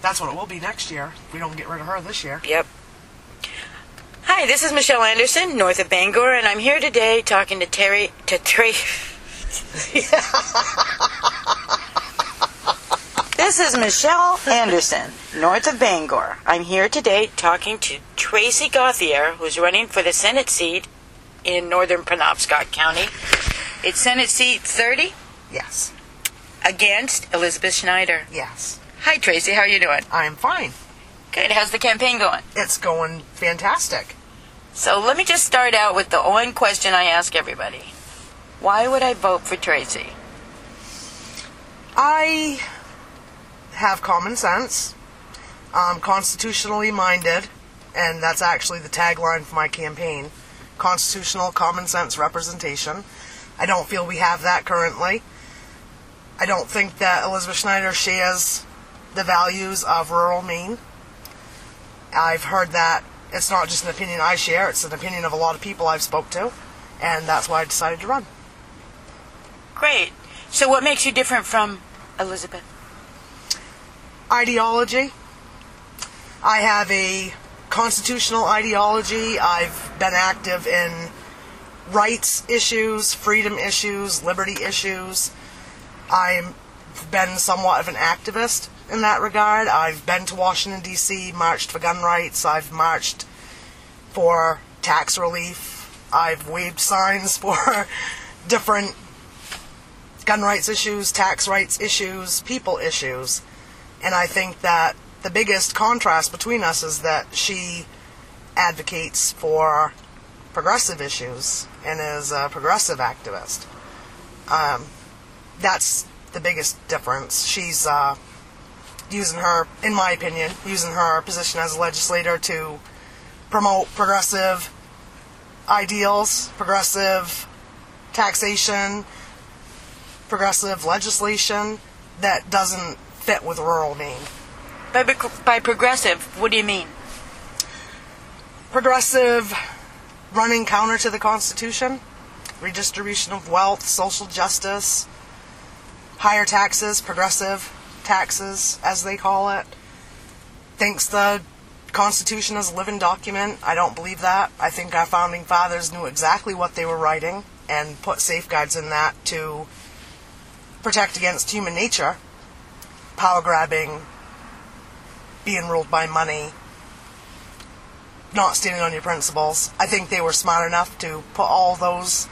That's what it will be next year. If we don't get rid of her this year. Yep. Hi, this is Michelle Anderson, north of Bangor, and I'm here today talking to Trey. This is Michelle Anderson, north of Bangor. I'm here today talking to Tracy Gauthier, who's running for the Senate seat in northern Penobscot County. It's Senate seat 30? Yes. Against Elizabeth Schneider. Yes. Hi, Tracy. How are you doing? I'm fine. Good. How's the campaign going? It's going fantastic. So let me just start out with the one question I ask everybody. Why would I vote for Tracy? I have common sense. I'm constitutionally minded, and that's actually the tagline for my campaign. Constitutional common sense representation. I don't feel we have that currently. I don't think that Elizabeth Schneider shares the values of rural Maine. I've heard that it's not just an opinion I share, it's an opinion of a lot of people I've spoke to, and that's why I decided to run. Great. So what makes you different from Elizabeth? Ideology. I have a constitutional ideology. I've been active in rights issues, freedom issues, liberty issues. I've been somewhat of an activist in that regard. I've been to Washington, D.C., marched for gun rights. I've marched for tax relief. I've waved signs for different gun rights issues, tax rights issues, people issues. And I think that the biggest contrast between us is that she advocates for progressive issues and is a progressive activist. That's the biggest difference. She's using her, in my opinion, using her position as a legislator to promote progressive ideals, progressive taxation, progressive legislation that doesn't fit with rural Maine. By progressive, what do you mean? Progressive, running counter to the Constitution, redistribution of wealth, social justice, higher taxes, progressive taxes, as they call it. Thinks the Constitution is a living document. I don't believe that. I think our founding fathers knew exactly what they were writing and put safeguards in that to protect against human nature, power grabbing, being ruled by money, not standing on your principles. I think they were smart enough to put all those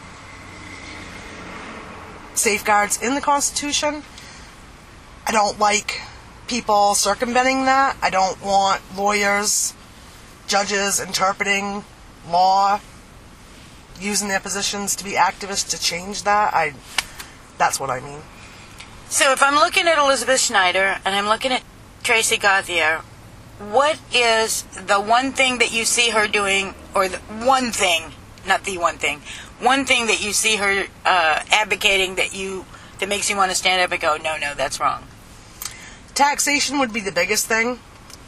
safeguards in the Constitution. I don't like people circumventing that. I don't want lawyers, judges interpreting law, using their positions to be activists to change that. That's what I mean. So if I'm looking at Elizabeth Schneider and I'm looking at Tracy Gauthier, what is the one thing that you see her doing, or the one thing, not the one thing that you see her advocating that makes you want to stand up and go, no, that's wrong? Taxation would be the biggest thing.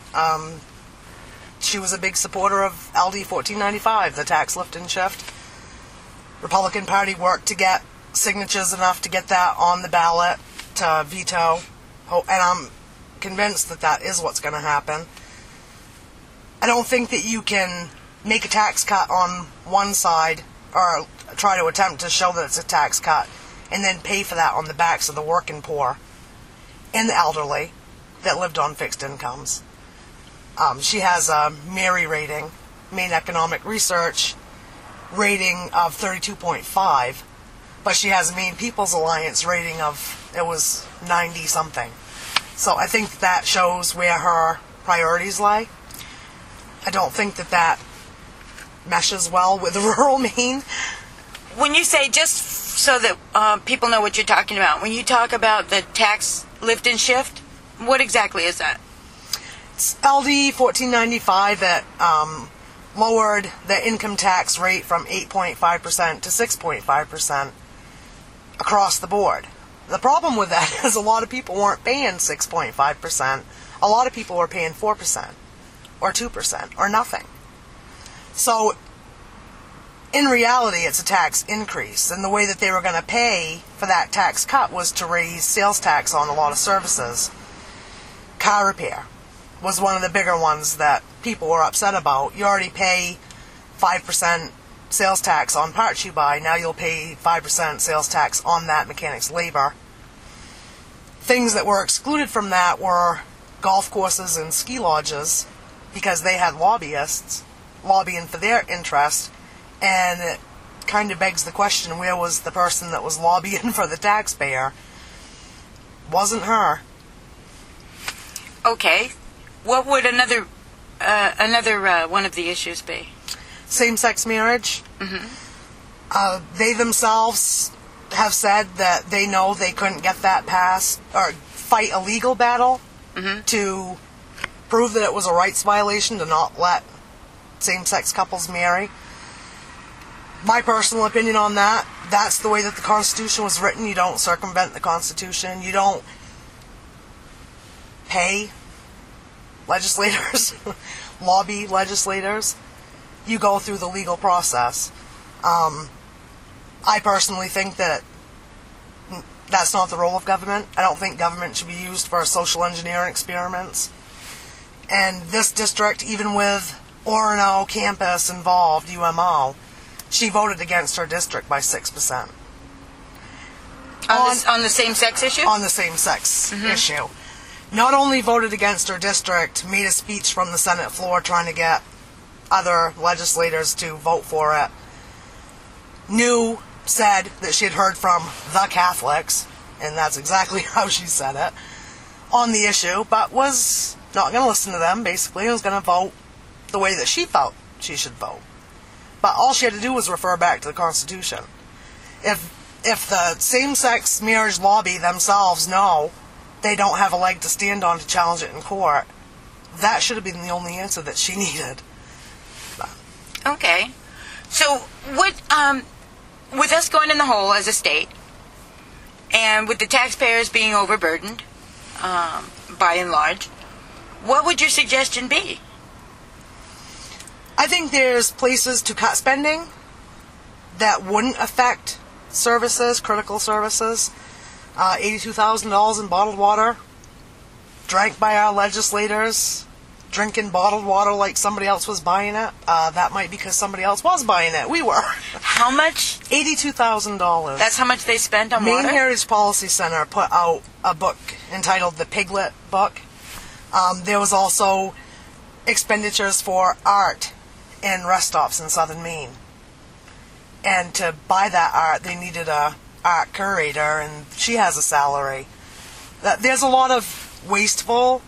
She was a big supporter of LD 1495, the tax lift and shift. Republican Party worked to get signatures enough to get that on the ballot to veto, and I'm convinced that that is what's going to happen. I don't think that you can make a tax cut on one side or try to attempt to show that it's a tax cut and then pay for that on the backs of the working poor and the elderly that lived on fixed incomes. She has a MARI rating, Maine Economic Research rating of 32.5, but she has a Maine People's Alliance rating of, it was 90 something. So I think that shows where her priorities lie. I don't think that meshes well with rural Maine. When you say, just so that people know what you're talking about, when you talk about the tax lift and shift, what exactly is that? It's LD 1495 that lowered the income tax rate from 8.5% to 6.5% across the board. The problem with that is a lot of people weren't paying 6.5%. A lot of people were paying 4% or 2% or nothing. So in reality, it's a tax increase, and the way that they were going to pay for that tax cut was to raise sales tax on a lot of services. car repair was one of the bigger ones that people were upset about. You already pay 5% sales tax on parts you buy. Now you'll pay 5% sales tax on that mechanic's labor. Things that were excluded from that were golf courses and ski lodges, because they had lobbyists lobbying for their interest, and it kind of begs the question, where was the person that was lobbying for the taxpayer? Wasn't her. Okay. What would another one of the issues be? Same-sex marriage. They themselves have said that they know they couldn't get that passed, or fight a legal battle to prove that it was a rights violation to not let same-sex couples marry. My personal opinion on that, that's the way that the Constitution was written. You don't circumvent the Constitution. You don't pay legislators, lobby legislators. You go through the legal process. I personally think that that's not the role of government. I don't think government should be used for social engineering experiments. And this district, even with Orono campus involved, UMO, she voted against her district by 6%. On the same-sex issue? On the same-sex issue. Not only voted against her district, made a speech from the Senate floor trying to get other legislators to vote for it. Said that she had heard from the Catholics, and that's exactly how she said it, on the issue, but was not going to listen to them, basically, and was going to vote the way that she felt she should vote. But all she had to do was refer back to the Constitution. If the same-sex marriage lobby themselves know they don't have a leg to stand on to challenge it in court, that should have been the only answer that she needed. But. Okay. So, what, with us going in the hole as a state, and with the taxpayers being overburdened, by and large, what would your suggestion be? I think there's places to cut spending that wouldn't affect services, critical services. $82,000 in bottled water, drank by our legislators, drinking bottled water like somebody else was buying it. That might be because somebody else was buying it. We were. How much? $82,000. That's how much they spent on water? Maine Heritage Policy Center put out a book entitled The Piglet Book. There was also expenditures for art in rest stops in southern Maine. And to buy that art, they needed a art curator, and she has a salary. There's a lot of wasteful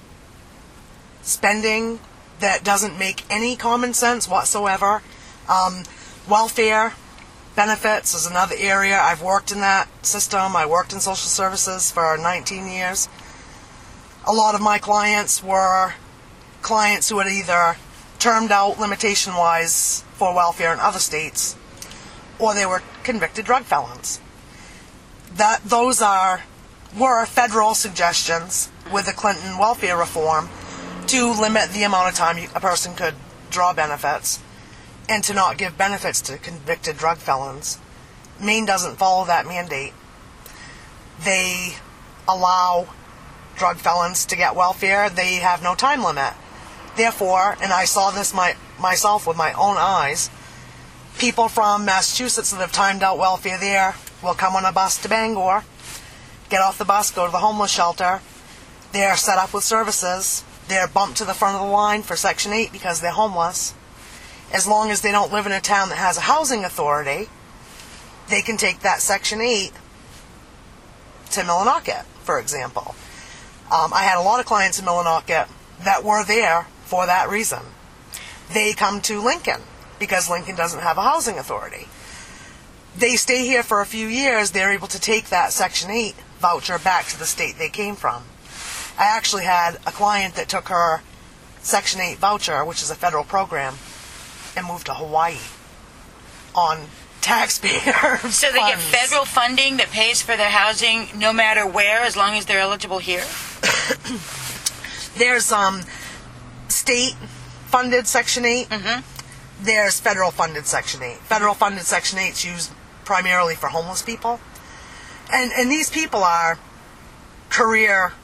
spending that doesn't make any common sense whatsoever. Welfare benefits is another area. I've worked in that system. I worked in social services for 19 years. A lot of my clients were clients who had either termed out limitation-wise for welfare in other states, or they were convicted drug felons. Those were federal suggestions with the Clinton welfare reform to limit the amount of time a person could draw benefits and to not give benefits to convicted drug felons. Maine doesn't follow that mandate. They allow drug felons to get welfare. They have no time limit. Therefore, and I saw this myself with my own eyes, people from Massachusetts that have timed out welfare there will come on a bus to Bangor, get off the bus, go to the homeless shelter. They're set up with services. They're bumped to the front of the line for Section 8 because they're homeless. As long as they don't live in a town that has a housing authority, they can take that Section 8 to Millinocket, for example. I had a lot of clients in Millinocket that were there for that reason. They come to Lincoln because Lincoln doesn't have a housing authority. They stay here for a few years. They're able to take that Section 8 voucher back to the state they came from. I actually had a client that took her Section 8 voucher, which is a federal program, and moved to Hawaii on taxpayer So they get federal funding that pays for their housing no matter where, as long as they're eligible here? There's state-funded Section 8. There's federal-funded Section 8. Federal-funded Section 8 is used primarily for homeless people. And these people are career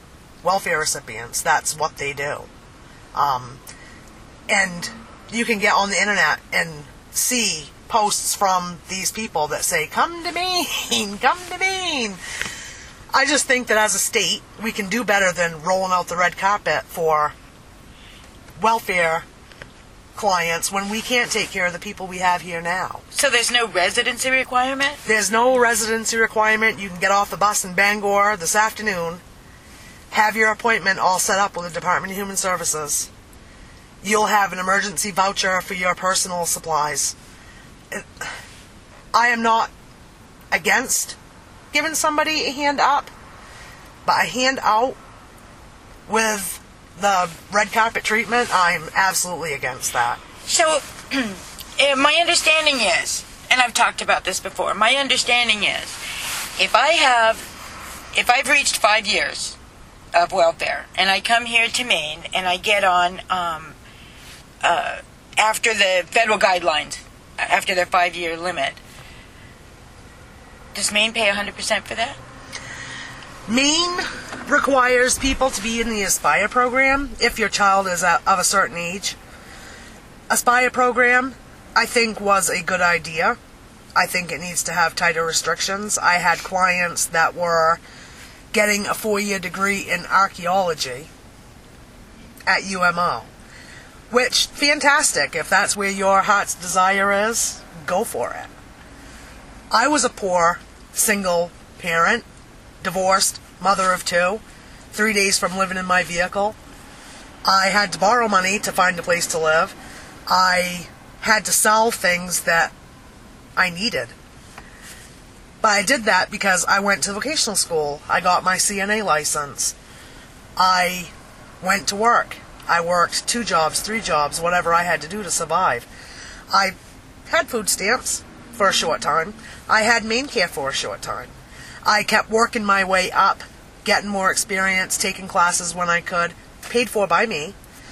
welfare recipients. That's what they do. And you can get on the internet and see posts from these people that say, come to Maine, come to Maine. I just think that as a state, we can do better than rolling out the red carpet for welfare clients when we can't take care of the people we have here now. So there's no residency requirement? There's no residency requirement. You can get off the bus in Bangor this afternoon, have your appointment all set up with the Department of Human Services. You'll have an emergency voucher for your personal supplies. I am not against giving somebody a hand up, but a hand out with the red carpet treatment, I'm absolutely against that. So, my understanding is, and I've talked about this before, my understanding is, if I've reached 5 years of welfare, and I come here to Maine, and I get on, after the federal guidelines, after their 5-year limit, does Maine pay 100% for that? Maine requires people to be in the Aspire program if your child is of a certain age. Aspire program, I think, was a good idea. I think it needs to have tighter restrictions. I had clients that were getting a 4-year degree in archaeology at UMO, which, fantastic. If that's where your heart's desire is, go for it. I was a poor, single parent, divorced, mother of 2, 3 days from living in my vehicle. I had to borrow money to find a place to live. I had to sell things that I needed. But I did that because I went to vocational school. I got my CNA license. I went to work. I worked 2 jobs, 3 jobs, whatever I had to do to survive. I had food stamps for a short time. I had Maine Care for a short time. I kept working my way up, getting more experience, taking classes when I could, paid for by me,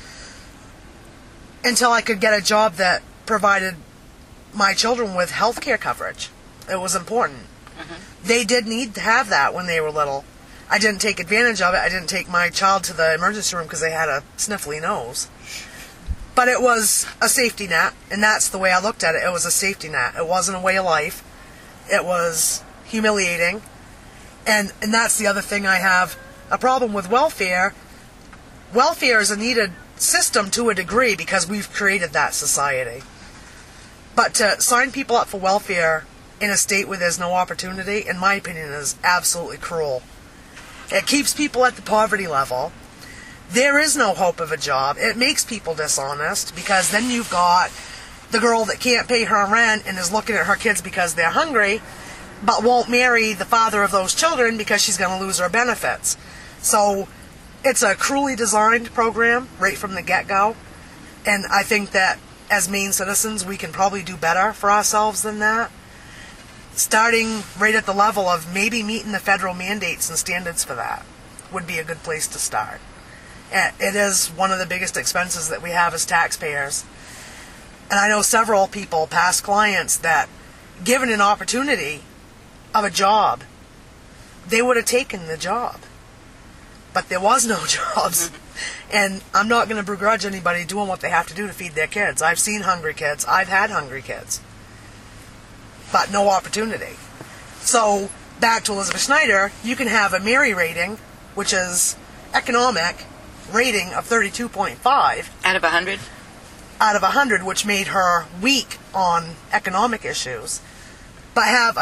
until I could get a job that provided my children with health care coverage. It was important. They did need to have that when they were little. I didn't take advantage of it. I didn't take my child to the emergency room because they had a sniffly nose. But it was a safety net, and that's the way I looked at it. It was a safety net. It wasn't a way of life. It was humiliating. And that's the other thing I have a problem with welfare. Welfare is a needed system to a degree because we've created that society. But to sign people up for welfare in a state where there's no opportunity, in my opinion, is absolutely cruel. It keeps people at the poverty level. There is no hope of a job. It makes people dishonest because then you've got the girl that can't pay her rent and is looking at her kids because they're hungry, but won't marry the father of those children because she's going to lose her benefits. So it's a cruelly designed program right from the get-go, and I think that as Maine citizens we can probably do better for ourselves than that. Starting right at the level of maybe meeting the federal mandates and standards for that would be a good place to start. It is one of the biggest expenses that we have as taxpayers. And I know several people, past clients, that given an opportunity of a job, they would have taken the job. But there was no jobs. And I'm not going to begrudge anybody doing what they have to do to feed their kids. I've seen hungry kids. I've had hungry kids. But no opportunity. So, back to Elizabeth Schneider, you can have a Mary rating, which is economic rating of 32.5. Out of 100? Out of 100, which made her weak on economic issues. But have a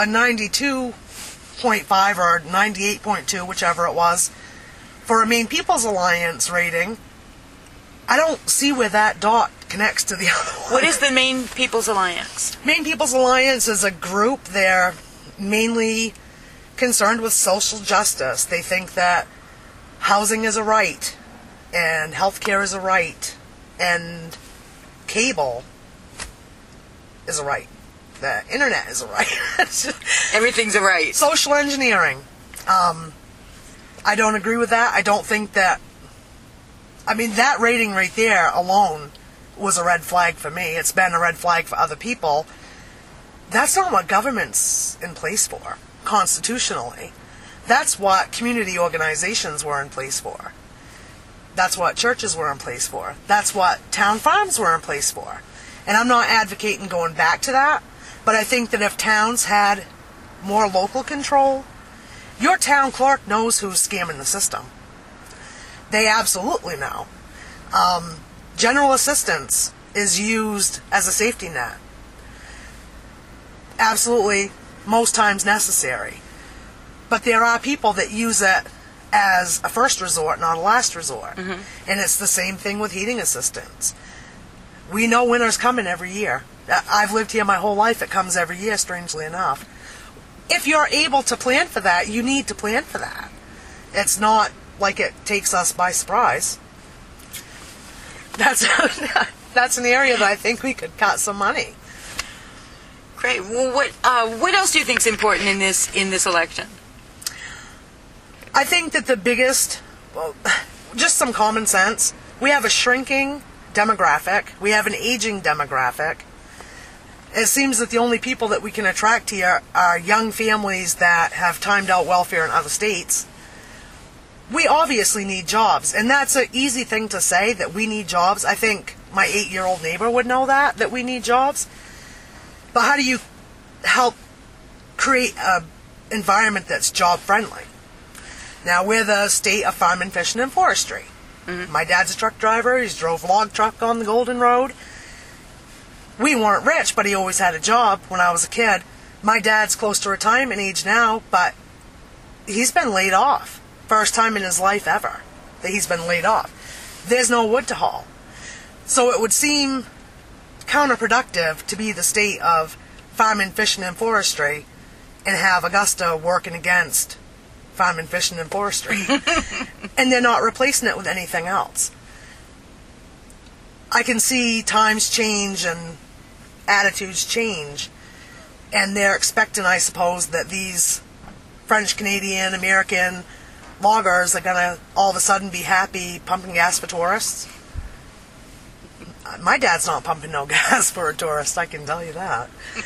92.5 or 98.2, whichever it was, for a Maine People's Alliance rating. I don't see where that dot connects to the other one. What is the Maine People's Alliance? Maine People's Alliance is a group. They're mainly concerned with social justice. They think that housing is a right, and healthcare is a right, and cable is a right. The internet is a right. Everything's a right. Social engineering. I don't agree with that. I don't think that... I mean, that rating right there alone was a red flag for me. It's been a red flag for other people. That's not what government's in place for, constitutionally. That's what community organizations were in place for. That's what churches were in place for. That's what town farms were in place for. And I'm not advocating going back to that, but I think that if towns had more local control, your town clerk knows who's scamming the system. They absolutely know. General assistance is used as a safety net. Absolutely, most times necessary. But there are people that use it as a first resort, not a last resort. And it's the same thing with heating assistance. We know winter's coming every year. I've lived here my whole life. It comes every year, strangely enough. If you're able to plan for that, you need to plan for that. It's not like it takes us by surprise. That's an area that I think we could cut some money. Great. Well, what else do you think is important in this election? I think that the biggest, well, just some common sense. We have a shrinking demographic. We have an aging demographic. It seems that the only people that we can attract here are young families that have timed out welfare in other states. We obviously need jobs, and that's an easy thing to say, that we need jobs. I think my 8-year-old neighbor would know that we need jobs. But how do you help create an environment that's job-friendly? Now, we're the state of farming, fishing, and forestry. My dad's a truck driver. He's drove a log truck on the Golden Road. We weren't rich, but he always had a job when I was a kid. My dad's close to retirement age now, but he's been laid off. First time in his life ever that he's been laid off. There's no wood to haul. So it would seem counterproductive to be the state of farming, fishing, and forestry and have Augusta working against farming, fishing, and forestry. And they're not replacing it with anything else. I can see times change and attitudes change, and they're expecting, I suppose, that these French, Canadian, American loggers are going to all of a sudden be happy pumping gas for tourists. My dad's not pumping no gas for a tourist, I can tell you that.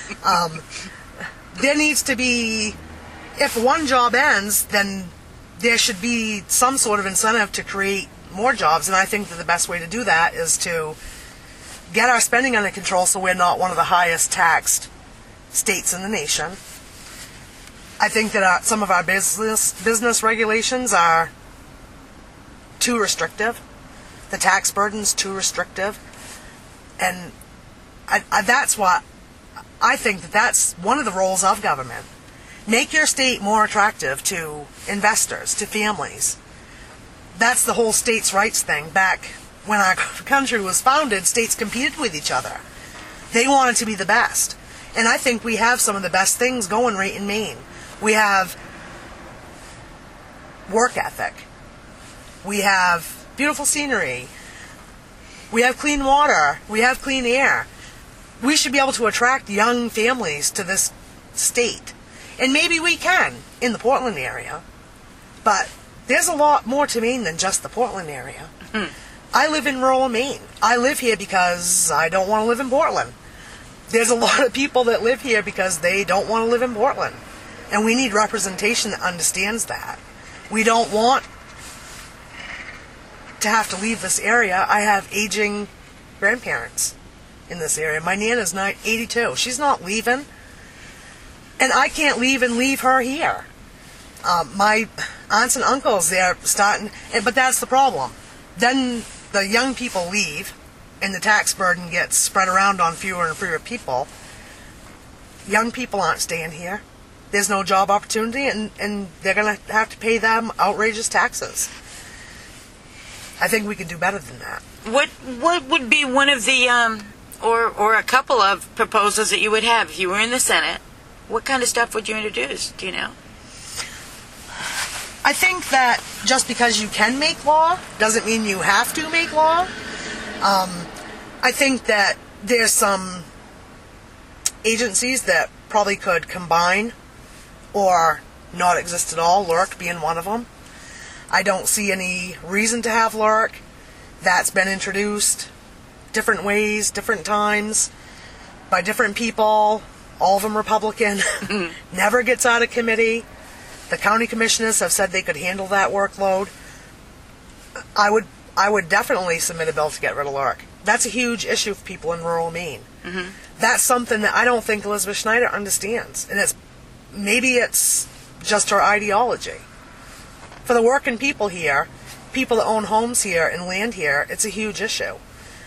There needs to be, if one job ends, then there should be some sort of incentive to create more jobs, and I think that the best way to do that is to get our spending under control so we're not one of the highest taxed states in the nation. I think that some of our business regulations are too restrictive. The tax burden's too restrictive. And that's what I think that's one of the roles of government. Make your state more attractive to investors, to families. That's the whole states' rights thing. Back when our country was founded, states competed with each other. They wanted to be the best. And I think we have some of the best things going right in Maine. We have work ethic. We have beautiful scenery. We have clean water. We have clean air. We should be able to attract young families to this state. And maybe we can in the Portland area. But there's a lot more to Maine than just the Portland area. I live in rural Maine. I live here because I don't want to live in Portland. There's a lot of people that live here because they don't want to live in Portland. And we need representation that understands that. We don't want to have to leave this area. I have aging grandparents in this area. My Nana's 82. She's not leaving. And I can't leave and leave her here. My aunts and uncles, they're starting, but that's the problem. Then the young people leave, and the tax burden gets spread around on fewer and fewer people. Young people aren't staying here. There's no job opportunity, and they're going to have to pay them outrageous taxes. I think we can do better than that. What would be one of the, or a couple of proposals that you would have if you were in the Senate? What kind of stuff would you introduce? Do you know? I think that just because you can make law doesn't mean you have to make law. I think that there's some agencies that probably could combine or not exist at all, LURC being one of them. I don't see any reason to have LURC. That's been introduced different ways, different times, by different people, all of them Republican, never gets out of committee. The county commissioners have said they could handle that workload. I I would definitely submit a bill to get rid of LARC. That's a huge issue for people in rural Maine. Mm-hmm. That's something that I don't think Elizabeth Schneider understands. And maybe it's just her ideology. For the working people here, people that own homes here and land here, it's a huge issue.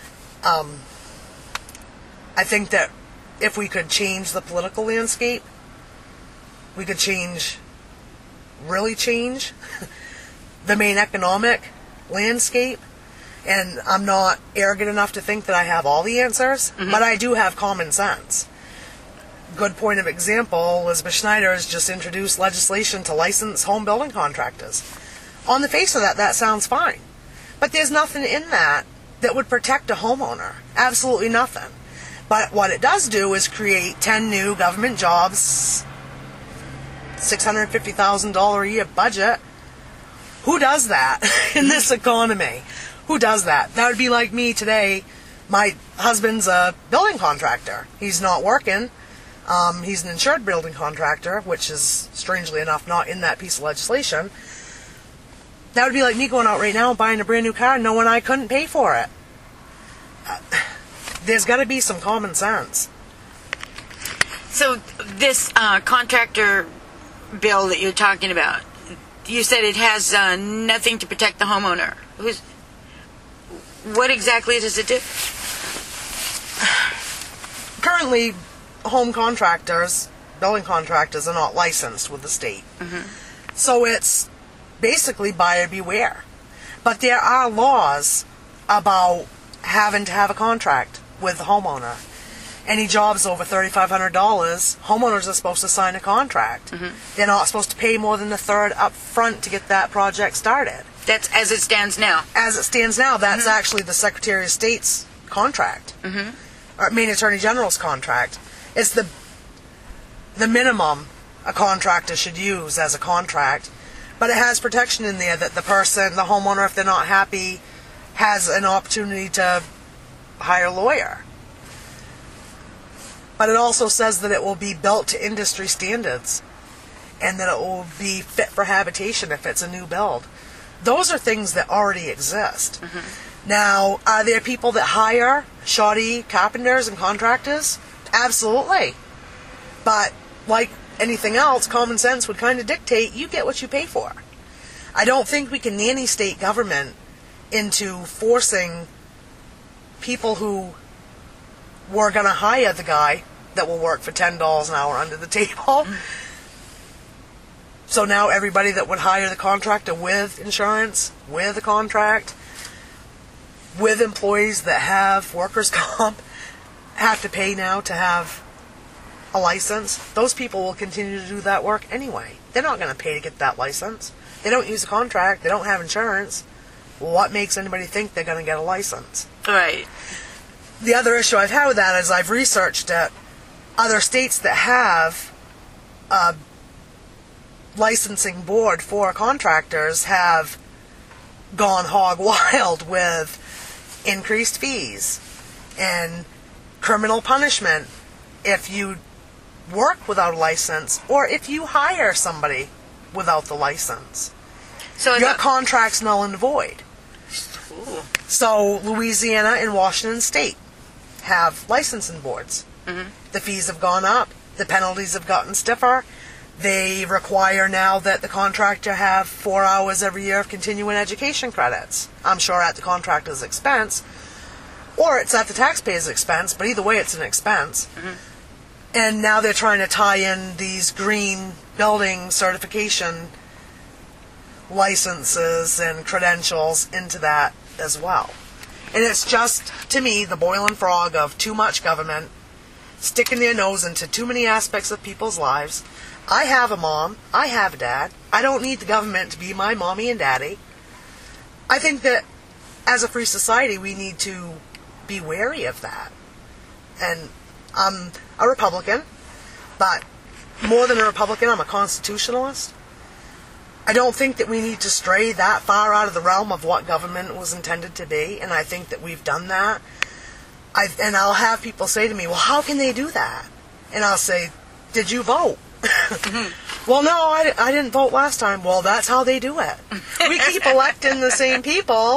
I think that if we could change the political landscape, we could really change the Maine economic landscape. And I'm not arrogant enough to think that I have all the answers, but I do have common sense. Good point of example, Elizabeth Schneider has just introduced legislation to license home building contractors. On the face of that, that sounds fine. But there's nothing in that would protect a homeowner. Absolutely nothing. But what it does do is create 10 new government jobs, $650,000 a year budget. Who does that in this economy? Who does that? That would be like me today. My husband's a building contractor. He's not working. He's an insured building contractor, which is, strangely enough, not in that piece of legislation. That would be like me going out right now and buying a brand new car knowing I couldn't pay for it. There's got to be some common sense. So this contractor bill that you're talking about, you said it has nothing to protect the homeowner. What exactly does it do? Currently, home contractors, building contractors, are not licensed with the state. So it's basically buyer beware. But there are laws about having to have a contract with the homeowner. Any jobs over $3,500, homeowners are supposed to sign a contract. They're not supposed to pay more than a third up front to get that project started. That's as it stands now. As it stands now, that's actually the Secretary of State's contract, or Maine Attorney General's contract. It's the minimum a contractor should use as a contract, but it has protection in there that the person, the homeowner, if they're not happy, has an opportunity to hire a lawyer. But it also says that it will be built to industry standards and that it will be fit for habitation if it's a new build. Those are things that already exist. Now, are there people that hire shoddy carpenters and contractors? Absolutely. But like anything else, common sense would kind of dictate you get what you pay for. I don't think we can nanny state government into forcing people who were going to hire the guy that will work for $10 an hour under the table. So now everybody that would hire the contractor with insurance, with a contract, with employees that have workers' comp, have to pay now to have a license. Those people will continue to do that work anyway. They're not going to pay to get that license. They don't use a contract. They don't have insurance. What makes anybody think they're going to get a license? Right. The other issue I've had with that is I've researched it. Other states that have a licensing board for contractors have gone hog wild with increased fees and criminal punishment if you work without a license or if you hire somebody without the license. So your contract's null and void. Ooh. So Louisiana and Washington State have licensing boards. The fees have gone up. The penalties have gotten stiffer. They require now that the contractor have 4 hours every year of continuing education credits. I'm sure at the contractor's expense, or it's at the taxpayer's expense, but either way it's an expense. And now they're trying to tie in these green building certification licenses and credentials into that as well. And it's just, to me, the boiling frog of too much government, sticking their nose into too many aspects of people's lives. I have a mom. I have a dad. I don't need the government to be my mommy and daddy. I think that as a free society, we need to be wary of that. And I'm a Republican, but more than a Republican, I'm a constitutionalist. I don't think that we need to stray that far out of the realm of what government was intended to be, and I think that we've done that. And I'll have people say to me, well, how can they do that? And I'll say, did you vote? Well, no, I didn't vote last time. Well, that's how they do it. We keep electing the same people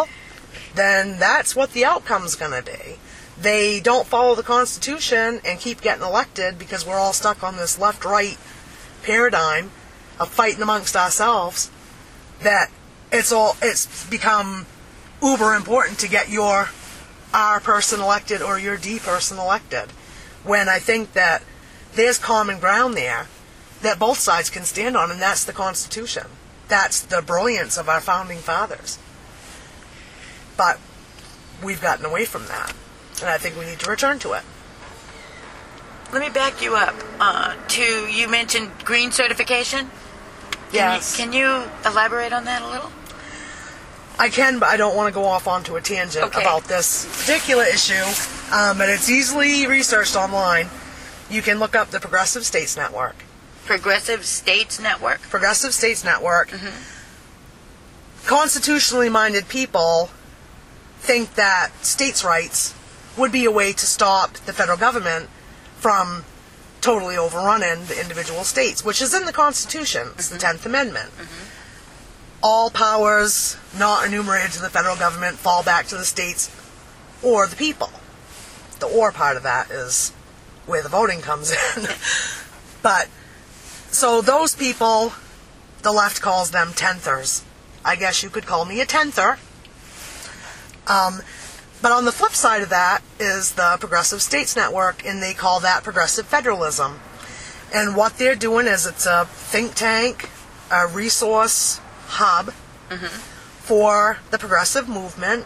then that's what the outcome's going to be. They don't follow the Constitution and keep getting elected because we're all stuck on this left-right paradigm of fighting amongst ourselves, that it's become uber important to get your R person elected or your D person elected, when I think that there's common ground there that both sides can stand on, and that's the Constitution. That's the brilliance of our founding fathers. But we've gotten away from that, and I think we need to return to it. Let me back you up you mentioned green certification. Yes. Can you elaborate on that a little? I can, but I don't want to go off onto a tangent about this particular issue. But it's easily researched online. You can look up the Progressive States Network. Progressive States Network? Progressive States Network. Mm-hmm. Constitutionally minded people think that states' rights would be a way to stop the federal government from totally overrunning the individual states, which is in the Constitution. It's the 10th Amendment. Mm-hmm. All powers not enumerated to the federal government fall back to the states or the people. The "or" part of that is where the voting comes in. But, so those people, the left calls them tenthers. I guess you could call me a tenther. But on the flip side of that is the Progressive States Network, and they call that progressive federalism. And what they're doing is it's a think tank, a resource hub for the progressive movement.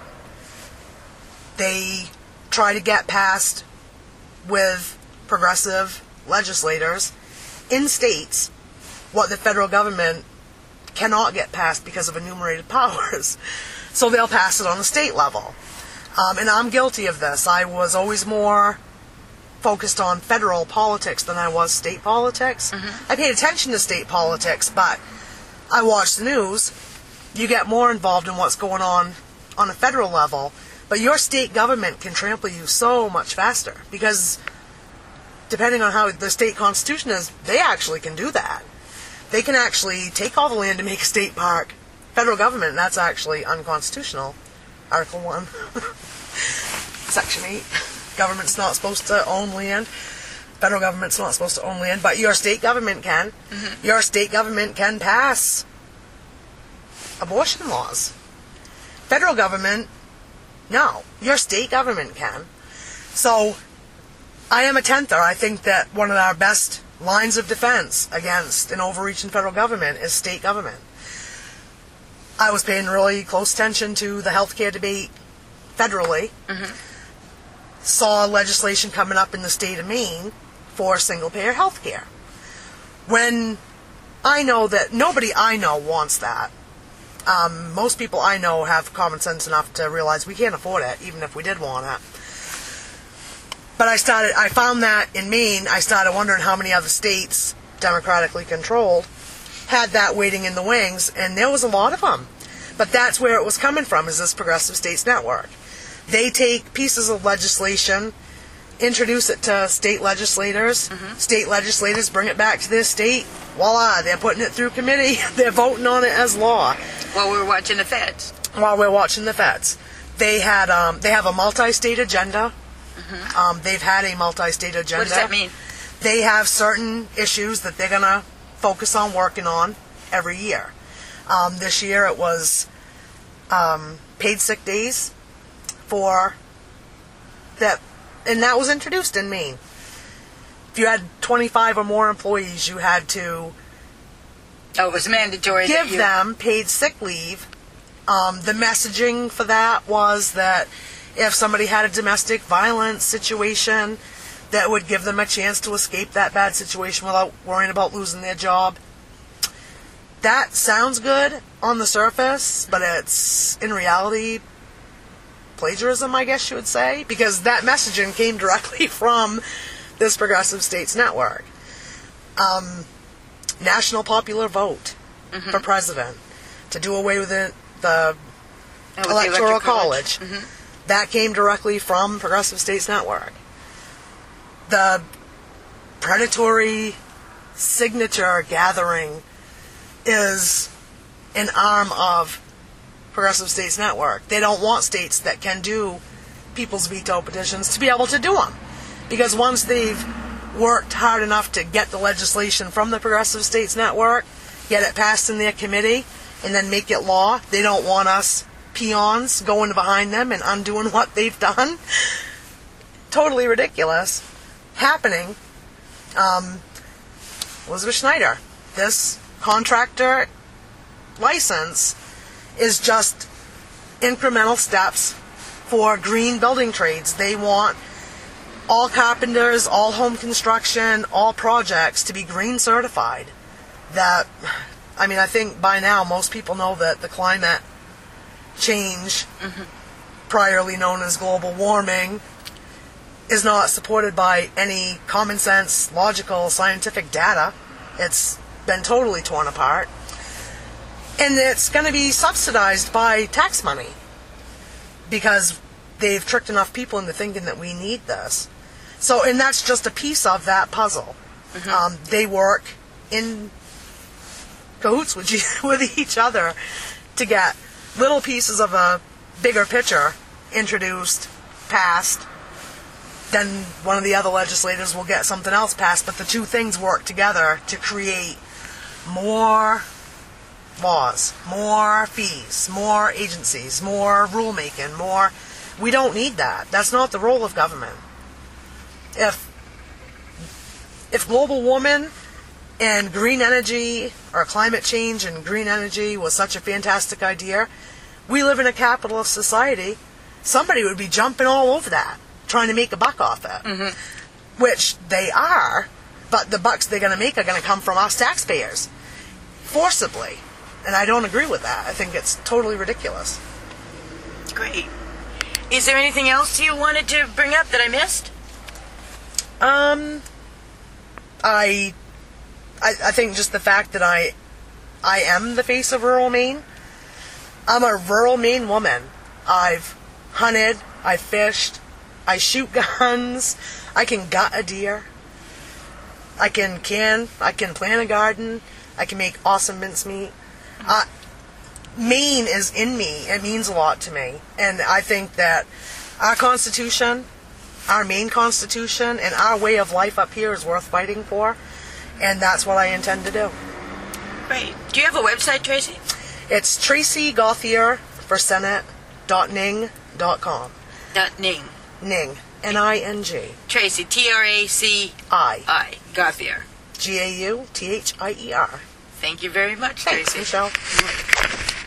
They try to get passed with progressive legislators in states what the federal government cannot get passed because of enumerated powers. So they'll pass it on the state level. And I'm guilty of this. I was always more focused on federal politics than I was state politics. Mm-hmm. I paid attention to state politics, but I watched the news. You get more involved in what's going on a federal level, but your state government can trample you so much faster because depending on how the state constitution is, they actually can do that. They can actually take all the land and make a state park. Federal government, that's actually unconstitutional. Article 1, Section 8. Government's not supposed to own land. Federal government's not supposed to own land, but your state government can. Mm-hmm. Your state government can pass abortion laws. Federal government, no. Your state government can. So, I am a tenther. I think that one of our best lines of defense against an overreaching federal government is state government. I was paying really close attention to the healthcare debate federally. Mm-hmm. Saw legislation coming up in the state of Maine for single-payer healthcare. When I know that nobody I know wants that. Most people I know have common sense enough to realize we can't afford it, even if we did want it. But I found that in Maine, I started wondering how many other states, democratically controlled, had that waiting in the wings, and there was a lot of them. But that's where it was coming from, is this Progressive States Network. They take pieces of legislation, introduce it to state legislators, state legislators bring it back to their state, voila, they're putting it through committee, they're voting on it as law. While we're watching the feds. While we're watching the feds. They have a multi-state agenda. They've had a multi-state agenda. What does that mean? They have certain issues that they're going to focus on working on every year. This year it was paid sick days for that, and that was introduced in Maine. If you had 25 or more employees, you had to it was mandatory give them paid sick leave. The messaging for that was that if somebody had a domestic violence situation, that would give them a chance to escape that bad situation without worrying about losing their job. That sounds good on the surface, but it's, in reality, plagiarism, I guess you would say, because that messaging came directly from this Progressive States Network. National popular vote for president, to do away with the Electoral College. That came directly from Progressive States Network. The predatory signature gathering is an arm of Progressive States Network. They don't want states that can do people's veto petitions to be able to do them. Because once they've worked hard enough to get the legislation from the Progressive States Network, get it passed in their committee, and then make it law, they don't want us peons going behind them and undoing what they've done. Totally ridiculous. Happening. Elizabeth Schneider. This contractor license is just incremental steps for green building trades. They want all carpenters, all home construction, all projects to be green certified. I think by now most people know that the climate change, priorly known as global warming, is not supported by any common sense, logical, scientific data. It's been totally torn apart. And it's going to be subsidized by tax money because they've tricked enough people into thinking that we need this. So, and that's just a piece of that puzzle. They work in cahoots with each other to get little pieces of a bigger picture introduced, passed. Then one of the other legislators will get something else passed, but the two things work together to create more laws, more fees, more agencies, more rulemaking, more. We don't need that. That's not the role of government. If global warming and green energy, or climate change and green energy was such a fantastic idea, we live in a capitalist society, somebody would be jumping all over that, trying to make a buck off it. Which they are, but the bucks they're going to make are going to come from us taxpayers, forcibly. And I don't agree with that. I think it's totally ridiculous. Great. Is there anything else you wanted to bring up that I missed? I think just the fact that I am the face of rural Maine. I'm a rural Maine woman. I've hunted, I fished, I shoot guns, I can gut a deer, I can plant a garden, I can make awesome mincemeat. Maine is in me. It means a lot to me. And I think that our Constitution, our Maine Constitution, and our way of life up here is worth fighting for. And that's what I intend to do. Great. Do you have a website, Tracy? It's tracygauthier.ning.com. .ning. Ning. N-I-N-G. Tracy, T-R-A-C-I. Gauthier. G-A-U-T-H-I-E-R. Thank you very much, Thanks, Tracy. Michelle.